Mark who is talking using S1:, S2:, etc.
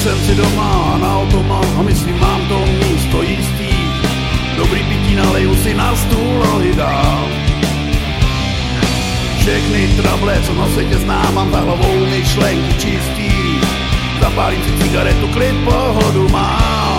S1: jsem si doma na automat a myslím, mám to místo jistý. Dobrý pití naleju si na stůl, nohy dál. Všechny trable, co na světě znám, mám za hlavou myšlenky čistý. Zapálím si cigaretu, klid, pohodu mám.